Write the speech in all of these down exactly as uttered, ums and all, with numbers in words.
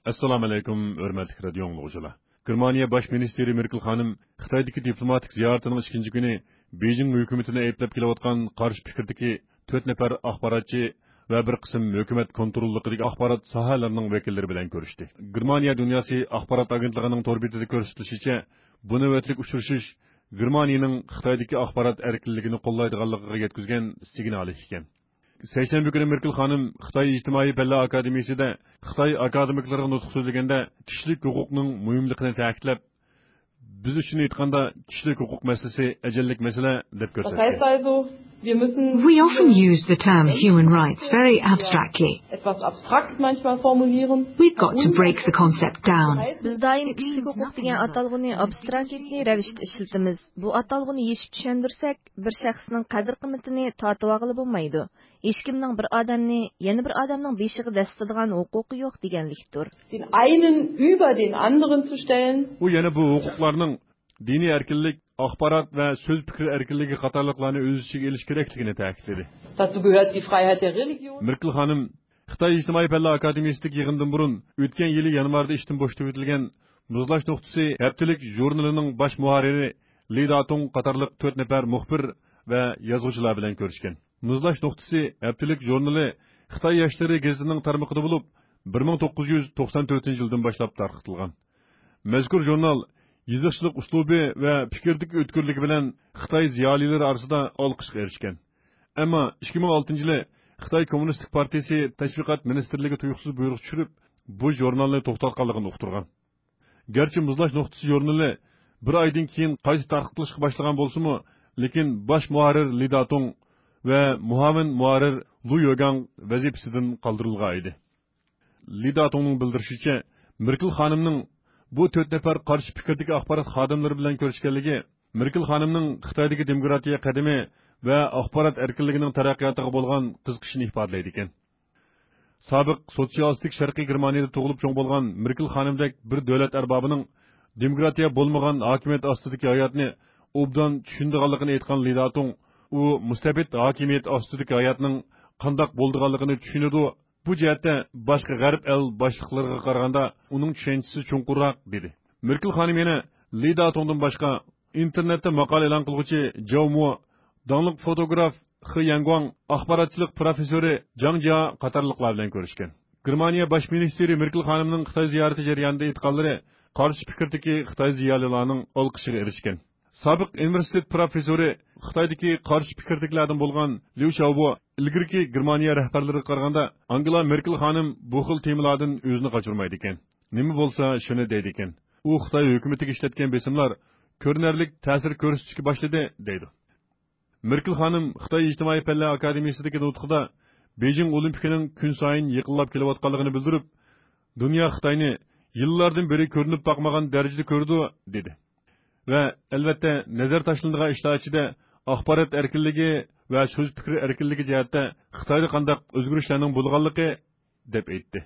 Assalomu alaykum, hurmatli radio anglag'uchilar. Germaniya bosh ministri Merkel xonim Xitoydagi diplomatik ziyoratining ikkinchi kuni Beijing hukumatini ayblab kelayotgan qarshi fikrdagi to'rt nafar axborotchi va bir qism hukumat kontrolligidagi axborot sohalarining vakillari bilan ko'rishdi. Germaniya dunyosi axborot agentligining to'r betida ko'rsatilishicha, bu navbatlik uchrashish Germaniyaning Xitoydagi axborot erkinligini qo'llaydiganligiga yetkazgan signali ekan. Seshanba kuni Merkel xonim Xitoy ijtimoiy fanlar akademiyasida Xitoy akademiklariga nutq so'zlaganda kishilik huquqning muhimligini ta'kidlab, biz uchun aytganda kishilik huquq masalasi ajallik masala deb ko'rsatdi. We often use the term human rights very abstractly. We've got to break the concept down. Biz daim kishilik huquq degan atalg'uni abstraktli ravishda ishlatamiz. Bu atalg'uni yeshib tushundirsak, bir shaxsning qadr-qimmatini tortib olg'ili bo'lmaydi. Hech kimning bir odamni yana bir odamning beshiga dastadigan huquqi yo'q deganlikdir. Den einen über den anderen zu stellen. U yana bu huquqlarning diniy erkinlik, axborot va so'z fikri erkinligi qatorliqlarni o'z ichiga olish kerakligini ta'kidladi. Dazu gehört die Freiheit der Religion. Merkel xonim Xitoy ijtimoiy fanlar akademiyasidagi yig'indan burun o'tgan yili yanvarda ishdan bo'shatib o'tilgan Muzlash nuqtasi haftalik jurnalining bosh muharriri Li Datong qatorliq to'rt nafar muxbir va yozuvchilar bilan ko'rishgan. Muzlash nuqtasi haftalik jurnali Xitoy yoshlari gazetining tarmoqida bo'lib, bir ming to'qqiz yuz to'qson to'rtinchi yildan boshlab tarqatilgan. Mazkur jurnal yozishlik uslubi va fikrdagi o'tkirligi bilan Xitoy ziyolilari orasida olqishga erishgan. Ammo ikki ming oltinchi yili Xitoy Kommunistik partiyasi tashviqot ministrligi tuyuqsiz buyruq tushirib, bu jurnalni to'xtatganligini uqtirgan. Garchi Muzlash nuqtasi jurnali bir oydan keyin qayta tarqatilishga boshlagan bo'lsa-mu, lekin bosh muharrir Li Datong va muavin muharrir Lu Yogang vazifasidan qoldirilgan edi. Li Datongning bildirishicha, Merkel xonimning bu to'rt nafar qarshi fikrdagi axborot xodimlari bilan ko'rishganligi Merkel xonimning Xitoydagi demokratiya qadami va axborot erkinligining taraqqiyotiga bo'lgan qiziqishini ifodalaydi ekan. Sobiq sotsialistik Sharqiy Germaniyada tug'ilib cho'ng bo'lgan Merkel xonimdek bir davlat arbobining demokratiya bo'lmagan hokimiyat ostidagi hayotni obdan tushundiganligini aytgan Li Datong, u mustabid hokimiyat ostidagi hayotning qandoq bo'lganligini tushunadi. Bu jihatda boshqa g'arb el boshliqlariga qaraganda uning tushunchasi chuqurroq dedi. Merkel xonim yana Li Datongdan boshqa internetda maqola e'lon qiluvchi Zhou Mo, donliq fotograf He Yangguang, axborotchilik professori Zhang Jia qatorliqlar bilan ko'rishgan. Germaniya bosh ministri Merkel xonimning Xitoy ziyorati jarayonida aytganlari qarshi fikrdagi Xitoy ziyolilarining olqishiga erishgan. Sobiq universitet professori Xitoydagi qarshi fikrdagilardan bo'lgan Liu Xiaobo ilgirki Germaniya rahbarlariga qaraganda Angela Merkel xonim bu xil temalardan o'zini qochirmaydi ekan. Nima bo'lsa shuni deydi ekan. U Xitoy hukumatiga ishlatgan besimlar ko'rinarlik ta'sir ko'rsatishga boshladi deydi. Merkel xonim Xitoy ijtimoiy fanlar akademiyasidagi nutqida Beijing olimpiyaning kun sayin yiqilib kelayotganligini bildirib, dunyo Xitoyni yillardan beri ko'rinib boqmagan darajada ko'rdi dedi. Va albatta nazar tashlanadigan ishlar ichida axborot erkinligi va so'z fikri erkinligi jihatda Xitoyda qanday o'zgarishlarning bo'lganligi deb aytdi.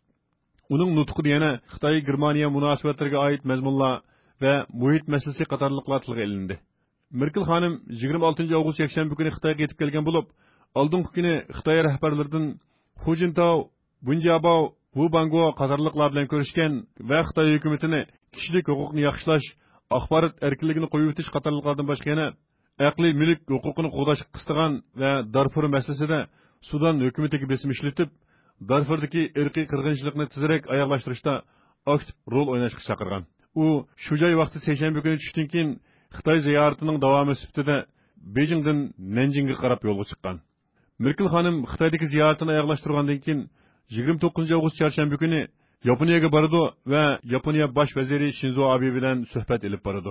Uning nutqida yana Xitoy Germaniya munosabatlariga oid mazmunlar va muhit masalasi qatorliqlar tilga ilindi. Merkel xonim yigirma oltinchi avgust yakshanba kuni Xitoyga yetib kelgan bo'lib, oldingi kuni Xitoy rahbarlaridan Hu Jintao, Wen Jiabao, Wu Bangguo qatorliqlar bilan ko'rishgan va Xitoy hukumatini kishilik huquqni yaxshilash, axborot erkinligini qo'yib o'tish qatorliqlardan boshqa yana aqliy mulk huquqini qo'llash qistigan va Darfur masalasida Sudan hukumatiga besim ishlatib, Darfurdagi irqiy qirg'inchilikni tezroq oyoqlashtirishda aktiv rol o'ynashga chaqirgan. U shu joy vaqti seshanba kuni tushdan keyin Xitoy ziyoratining davomi sifatida Beijingdan Nanjingga qarab yo'lga chiqqan. Merkel xonim Xitoydagi ziyoratini oyoqlashtirgandan keyin yigirma to'qqizinchi avgust chorshanba kuni Yaponiyaga boradi va Yaponiya bosh vaziri Shinzo Abe bilan suhbat olib boradi.